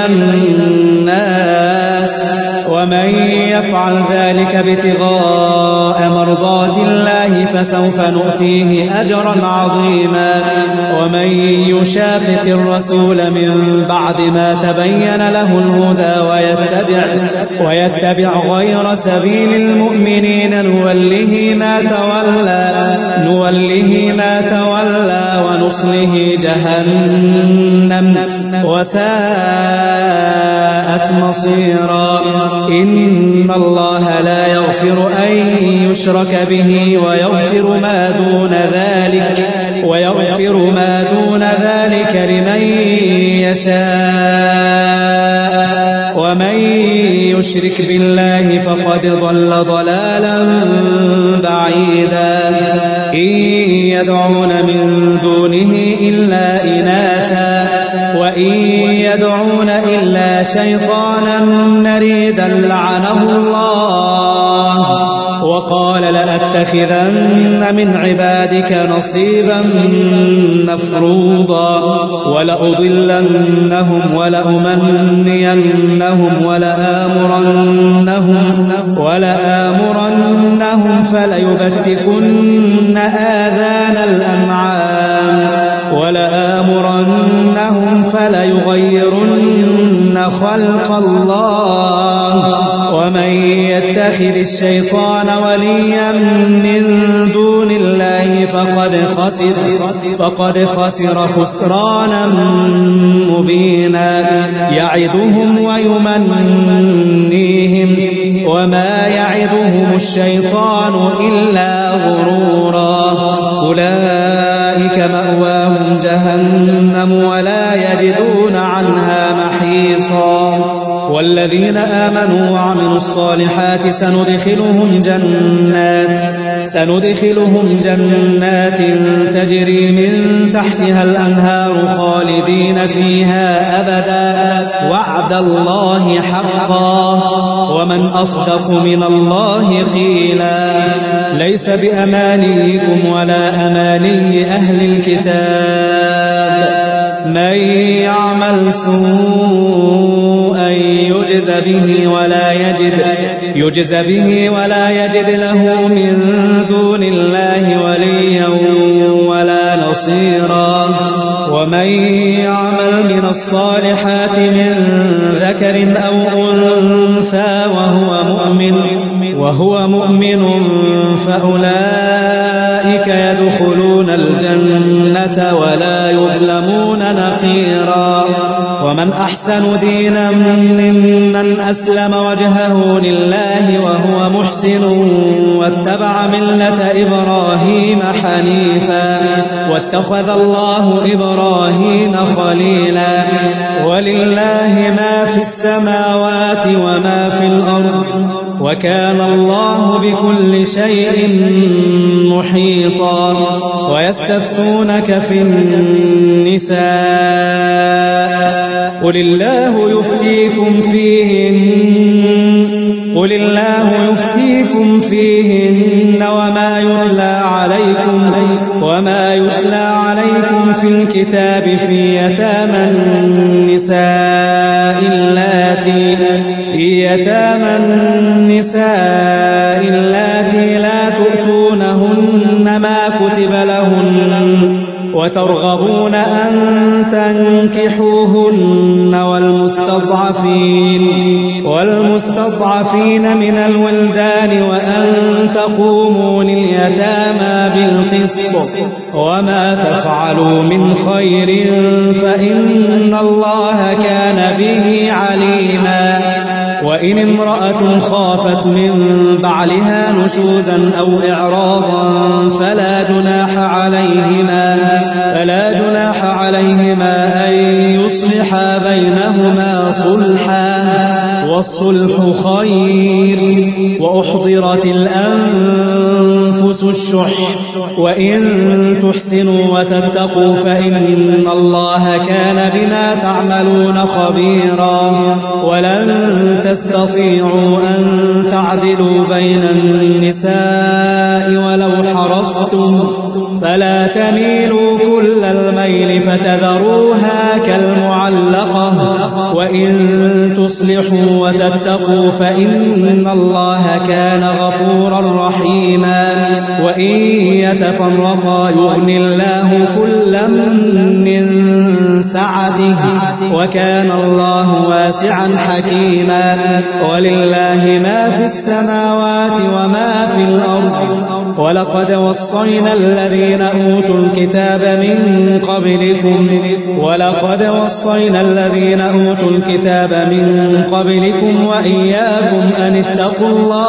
Speaker 1: الناس ومن يفعل ذلك ابتغاء مرضات الله فسوف نؤتيه أجرا عظيما ومن يشاقق الرسول من بعد ما تبين له الهدى ويتبع, ويتبع غير سبيل المؤمنين نوله ما تولى نوله ما تولى ونصله جهنم وساءت مصيرا إن الله لا يغفر أن يشرك به ويغفر ما دون ذلك ويغفر ما دون ذلك لمن يشاء ومن يشرك بالله فقد ضل ضلالا بعيدا إن يدعون من دونه إلا إناثا وإن يدعون إلا شيطانا مريدا لعنه الله وقال لأتخذن من عبادك نصيبا مفروضا ولأضلنهم ولأمنينهم ولآمرنهم ولآمرنهم فليبتكن آذان الأنعام ولآمرنهم فليغيرن خلق الله ومن يتخذ الشيطان وليا من دون الله فقد خسر فقد خسر خسرانا مبينا يعدهم ويمنيهم وما يعدهم الشيطان إلا غرورا أولئك مأواهم جهنم ولا يجدون عنها محيصا والذين آمنوا وعملوا الصالحات سندخلهم جنات سندخلهم جنات تجري من تحتها الأنهار خالدين فيها أبدا وعد الله حقا ومن أصدق من الله قيلا ليس بأمانيكم ولا أماني أهل الكتاب من يعمل سوءا يجز به ولا يجد يجز به ولا يجد له من دون الله وليا ولا نصيرا ومن يعمل من الصالحات من ذكر أو أنثى وهو مؤمن وهو مؤمن فأولئك يدخلون الجنة ولا يظلمون نقيرا ومن أحسن دينا ممن أسلم وجهه لله وهو محسن واتبع ملة إبراهيم حنيفا واتخذ الله إبراهيم خليلا ولله ما في السماوات وما في الأرض وكان الله بكل شيء محيطا ويستفتونك في النساء قل الله يفتيكم فيهن قل الله يفتيكم فيهن وما يتلى عليكم وما يتلى عليكم في الكتاب في يتامى النساء اللاتي في يتامى النساء اللاتي لا تؤتونهن ما كتب لهن وترغبون أن تنكحوهن والمستضعفين والمستضعفين من الولدان وأن تقوموا لليتامى بالقسط وما تفعلوا من خير فإن الله كان به عليما وإن امرأة خافت من بعلها نشوزا أو إعراضا فلا جناح عليهما فلا جناح عليهما أن يصلحا بينهما صلحا والصلح خير وأحضرت الأنفس الشح وإن تحسنوا وتتقوا فإن الله كان بما تعملون خبيرا ولن تستطيعوا أن تعدلوا بين النساء ولو حرصتم فلا تميلوا كل الميل فتذروها كالمعلقة وإن تصلحوا وتتقوا فإن الله كان غفورا رحيما وإن يتفرقا يغني الله كلا من سعته وكان الله واسعا حكيما ولله ما في السماوات وما في الأرض ولقد وصينا الذين أوتوا الكتاب من قبلكم ولقد وصينا الذين أوتوا الكتاب من قبلكم وإياكم أن اتقوا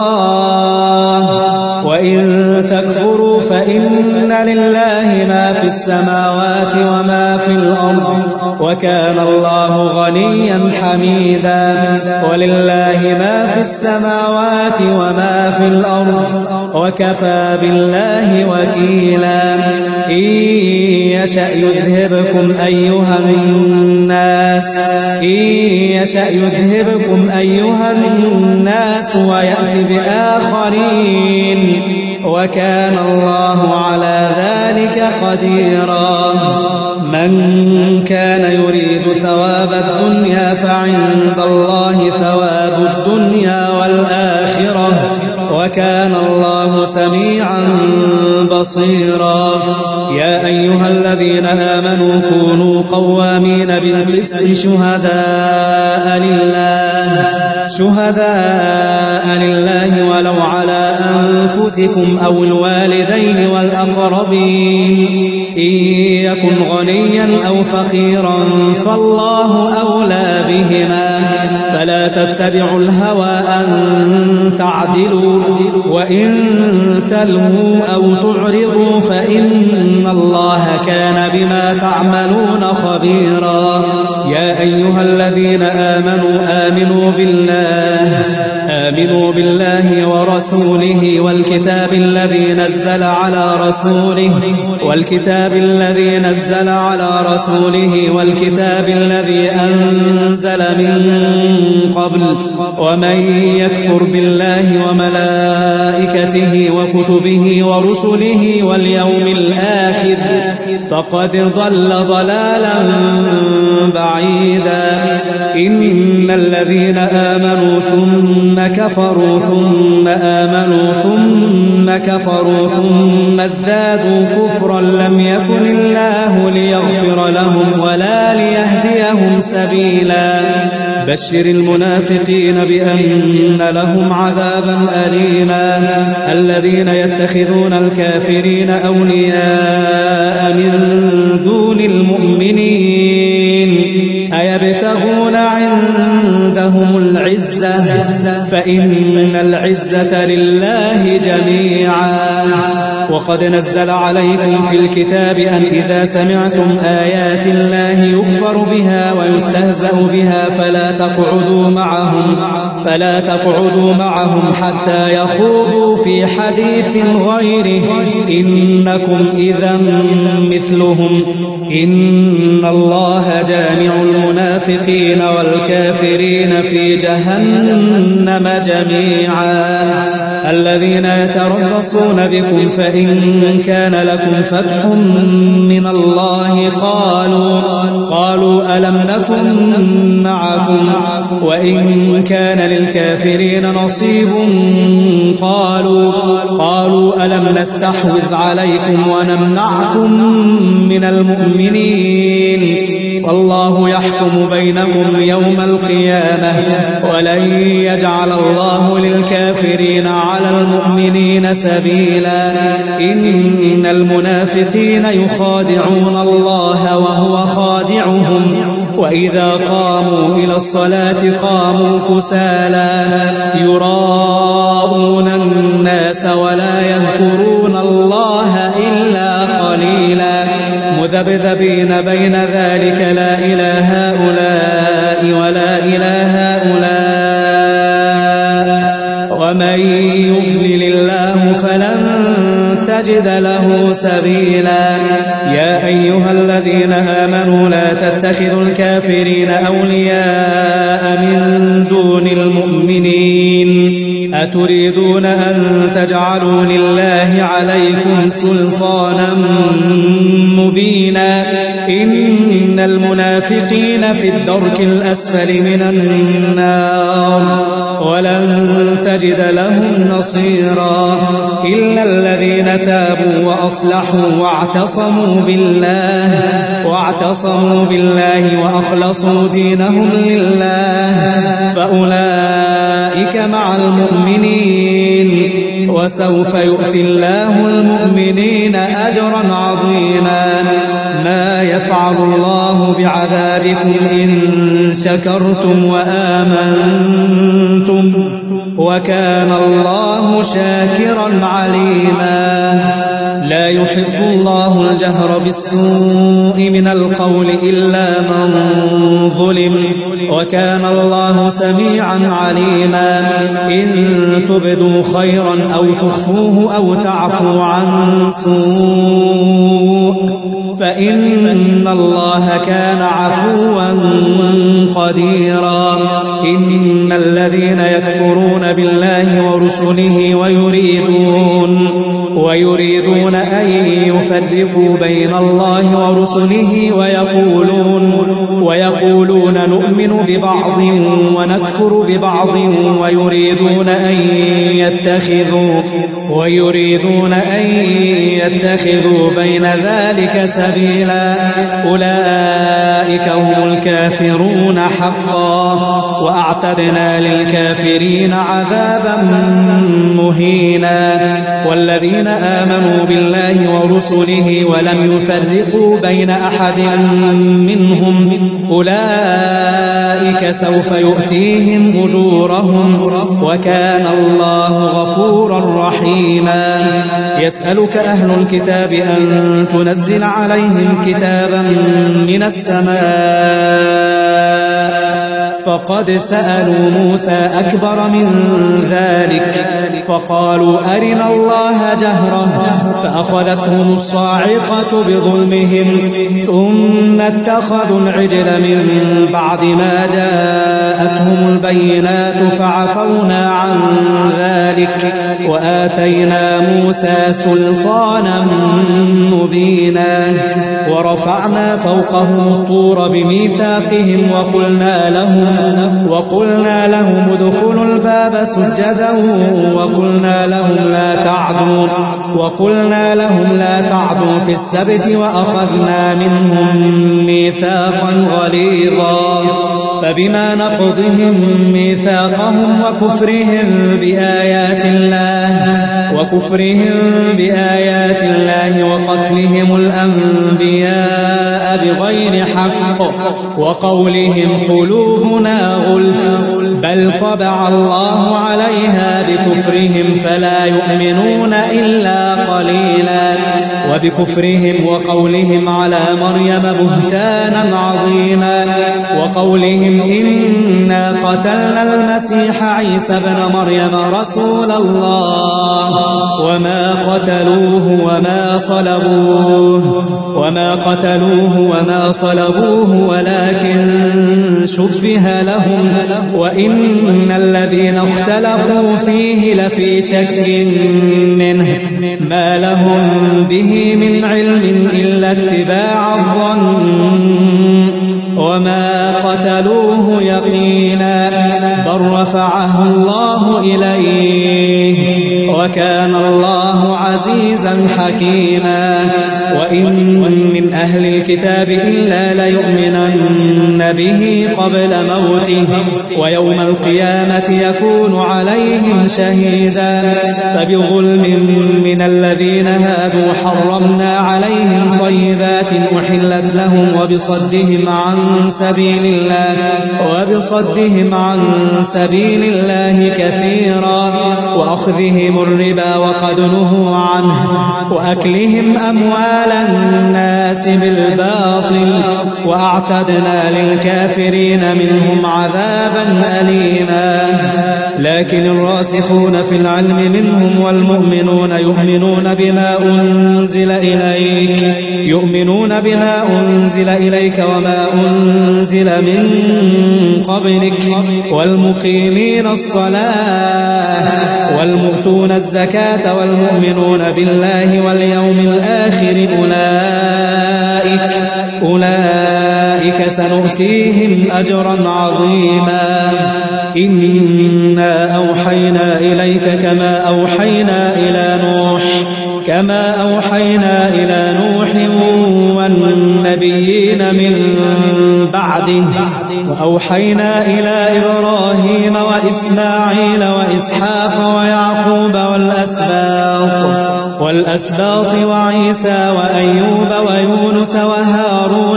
Speaker 1: الله وإن تكفروا فإن لله ما في السماوات وما في الأرض وكان الله غنيا حميدا ولله ما في السماوات وما في الأرض وكفى بالله وكيلا إن يشأ يذهبكم أيها الناس إن يشأ يذهبكم أيها الناس ويأتي بآخرين وكان الله على ذلك قديرا من كان يريد ثواب الدنيا فعند الله ثواب الدنيا والآخرة وكان الله سميعا بصيرا يا أيها الذين آمنوا كونوا قوامين بالقسط شهداء لله شهداء لله ولو على أنفسكم أو الوالدين والأقربين إن يكن غنيا أو فقيرا فالله أولى بهما فلا تتبعوا الهوى أن تعدلوا وإن تلووا أو تعرضوا فإن الله كان بما تعملون خبيرا يا أيها الذين آمنوا آمنوا بالله آمنوا بالله ورسوله والكتاب الذي نزل على رسوله والكتاب الذي نزل على رسوله والكتاب الذي أنزل من قبل ومن يكفر بالله وملائكته وكتبه ورسله واليوم الآخر فقد ضل ضلالا بعيدا إن الذين آمنوا ثم كفروا ثم آمنوا ثم كفروا ثم ازدادوا كفرا لم يكن الله ليغفر لهم ولا ليهديهم سبيلا بشر المنافقين بأن لهم عذابا أليما الذين يتخذون الكافرين أولياء من دون المؤمنين أيبتغون عندهم العزة فإن العزة لله جميعا وقد نزل عليكم في الكتاب أن إذا سمعتم آيات الله يكفر بها ويستهزأ بها فلا تقعدوا معهم فلا تقعدوا معهم حتى يخوضوا في حديث غيره إنكم إذا مثلهم إن الله جامع المنافقين والكافرين في جهنم جميعا الذين يتربصون بكم فإن كان لكم فتح من الله قالوا قالوا ألم نكن معكم وإن كان للكافرين نصيب قالوا قالوا ألم نستحوذ عليكم ونمنعكم من المؤمنين فالله يحكم بينكم يوم القيامة ولن يجعل الله للكافرين على المؤمنين سبيلا إن المنافقين يخادعون الله وهو خادعهم وإذا قاموا إلى الصلاة قاموا كسالى يراءون الناس ولا يذكرون الله إلا قليلا مذبذبين بين ذلك لا إله هؤلاء ولا إله هؤلاء ومن يضلل الله فلن تجد له سبيلا يا أيها الذين آمنوا لا تتخذوا الكافرين أولياء من دون المؤمنين أتريدون أن تجعلوا لله عليكم سلطانا مبينا إن المنافقين في الدرك الأسفل من النار ولن تجد لهم نصيرا إلا الذين تابوا وأصلحوا واعتصموا بالله واعتصموا بالله وأخلصوا دينهم لله فأولئك مع المؤمنين وسوف يؤتي الله المؤمنين أجرا عظيما ما يفعل الله بعذابكم إن شكرتم وآمنتم وكان الله شاكرا عليما لا يحب الله الجهر بالسوء من القول إلا من ظلم وكان الله سميعا عليما إن تبدوا خيرا أو تخفوه أو تعفو عن سوء فإن الله كان عفوا قديرا إن الذين يكفرون بالله ورسله ويريدون ويريدون أن يفرقوا بين الله ورسله ويقولون ويقولون نؤمن ببعض ونكفر ببعض ويريدون أن يتخذوا ويريدون أن يتخذوا بين ذلك سبيلا أولئك هم الكافرون حقا وأعتدنا للكافرين عذابا مهينا والذين آمنوا بالله ورسله ولم يفرقوا بين أحد منهم أولئك سوف يؤتيهم أجورهم وكان الله غفورا رحيما يسألك أهل الكتاب أن تنزل عليهم كتابا من السماء فقد سألوا موسى أكبر من ذلك فقالوا أرنا الله جهرة فأخذتهم الصاعقة بظلمهم ثم اتخذوا العجل من بعد ما جاءتهم البينات فعفونا عن ذلك وآتينا موسى سلطانا مبينا ورفعنا فوقهم الطور بميثاقهم وقلنا لهم وقلنا لهم ادخلوا الباب سجدا وقلنا لهم لا تعدوا وقلنا لهم لا تعدوا في السبت وأخذنا منهم ميثاقا غليظا فبما نقضهم ميثاقهم وكفرهم بآيات الله وكفرهم بآيات الله وقتلهم الأنبياء بغير حق وقولهم قلوبنا غلف بل طبع الله عليها بكفرهم فلا يؤمنون إلا قليلا وبكفرهم وقولهم على مريم بهتانا عظيما وقولهم إنا قتلنا المسيح عيسى ابن مريم رسول الله وما قتلوه وما صلبوه وما قتلوه وما صلبوه ولكن شبه لهم وإن الذين اختلفوا فيه لفي شك منه ما لهم به من علم إلا اتباع الظن وما قتلوه يقينا بل رفعه الله إليه وكان الله عزيزا حكيما وإن من أهل الكتاب إلا ليؤمنن به قبل موته ويوم القيامة يكون عليهم شهيدا فبظلم من الذين هادوا حرمنا عليهم طيبات أحلت لهم وبصدهم عن سبيل الله وبصدهم عن سبيل الله كثيرا وأخذهم الربا وقد نهوا عنه وأكلهم أموال الناس بالباطل وأعتدنا للكافرين منهم عذابا أليما لكن الراسخون في العلم منهم والمؤمنون يؤمنون بما أنزل إليك يؤمنون بما أنزل إليك وما أنزل من قبلك والمقيمين الصلاة والمؤتون الزكاة والمؤمنون بالله واليوم الآخر أولئك أولئك سنؤتيهم أجرا عظيما إنا أوحينا إليك كما أوحينا إلى نوح كما أوحينا إلى نوح والنبيين من بعده وأوحينا إلى إبراهيم وإسماعيل وإسحاق ويعقوب والأسباط والأسباط وعيسى وأيوب ويونس وهارون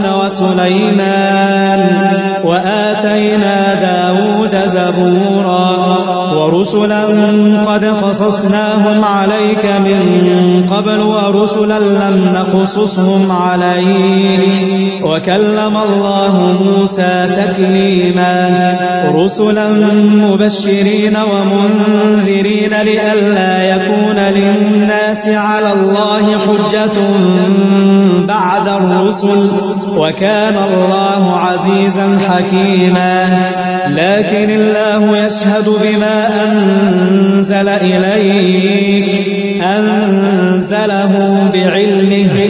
Speaker 1: وسليمان وآتينا داود زبورا ورسلا قد قصصناهم عليك من قبل ورسلا لم نقصصهم عليك وكلم الله موسى تكليما رسلا مبشرين ومنذرين لئلا يكون للناس على الله حجة بعد الرسل وكان الله عزيزا حكيما لكن الله يشهد بما أنزل إليك أنزله بعلمه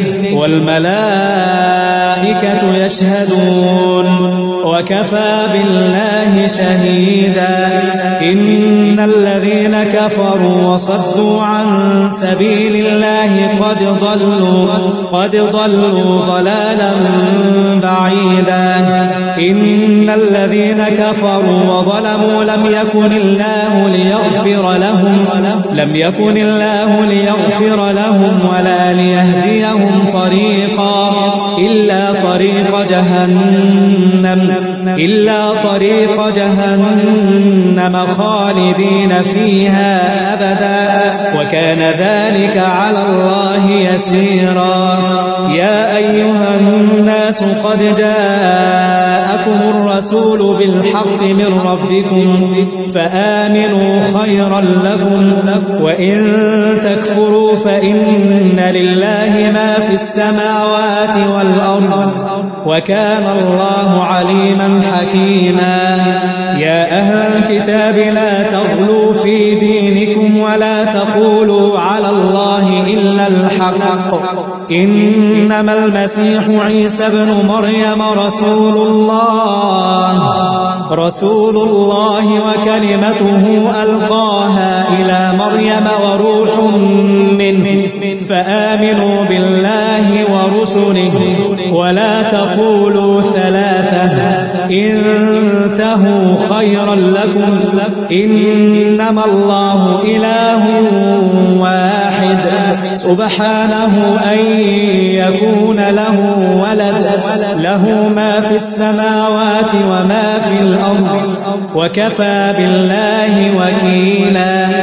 Speaker 1: والملائكة يشهدون وكفى بالله شهيدا إن الذين كفروا وصدوا عن سبيل الله قد ضلوا قد ضلوا ضلالا بعيدا إن الذين كفروا وظلموا لم يكن الله ليغفر لهم لم يكن الله ليغفر لهم ولا ليهديهم طريقا إلا طريق جهنم إلا طريق جهنم خالدين فيها أبدا وكان ذلك على الله يسيرا يا أيها الناس قد جاءكم الرسول بالحق من ربكم فآمنوا خيرا لكم وإن تكفروا فإن لله ما في السماوات والأرض وكان الله عليما حكيما يا أهل الكتاب لا تغلوا في دينكم ولا تقولوا على الله إلا الحق إنما المسيح عيسى ابن مريم رسول الله رسول الله وكلمته ألقاها إلى مريم وروح منه فآمنوا بالله ورسله ولا تقولوا ثلاثة انتهوا خيرا لكم إنما الله إله واحد سبحانه أن يكون له ولد له ما في السماوات وما في الأرض وكفى بالله وكيلا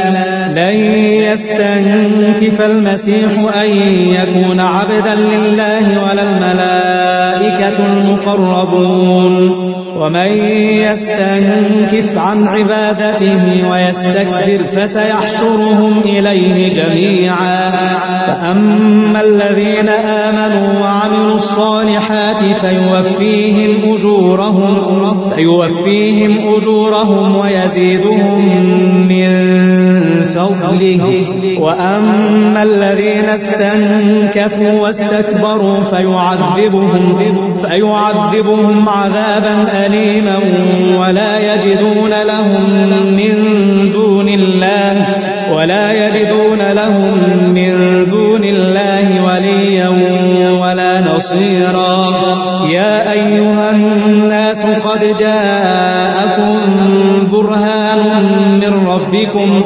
Speaker 1: لن يستنكف المسيح أن يكون عبدا لله ولا الملائكة المقربون ومن يستنكف عن عبادته ويستكبر فسيحشرهم إليه جميعا فأما الذين آمنوا وعملوا الصالحات فيوفيهم أجورهم, فيوفيهم أجورهم ويزيدهم من فضله وأما الذين استنكفوا واستكبروا فيعذبهم, فيعذبهم عذابا أليما ولا يجدون لهم من دون الله ولا يجدون لهم من دون الله وليا ولا نصيرا. يا أيها الناس قد جاءكم برهان من ربكم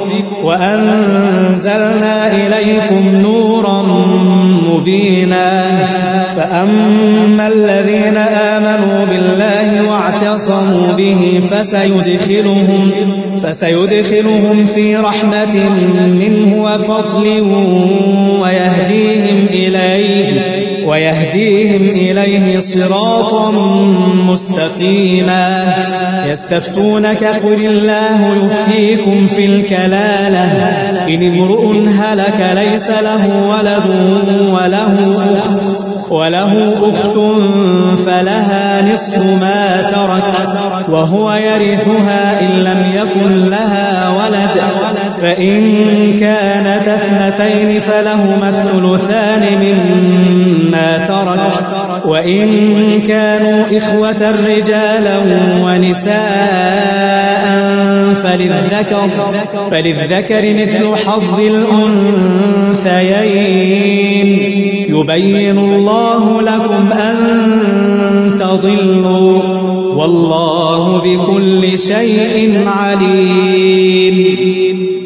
Speaker 1: وأنزلنا إليكم نورا مبينا فأما الذين آمنوا بالله واعتصموا به فسيدخلهم, فسيدخلهم في رحمة منه وفضل ويهديهم إليه, ويهديهم إليه صراطا مستقيما. يستفتونك قل الله يفتيكم في الكلالة إن امرؤ هلك ليس له ولد وله أخت وله أخت فلها نصف ما ترك وهو يرثها إن لم يكن لها ولد فإن كانت اثنتين فلهما الثلثان مما ترك وإن كانوا إخوة رجالا ونساء فللذكر, فللذكر مثل حظ الأنثيين يبين الله لكم أن تضلوا والله بكل شيء عليم.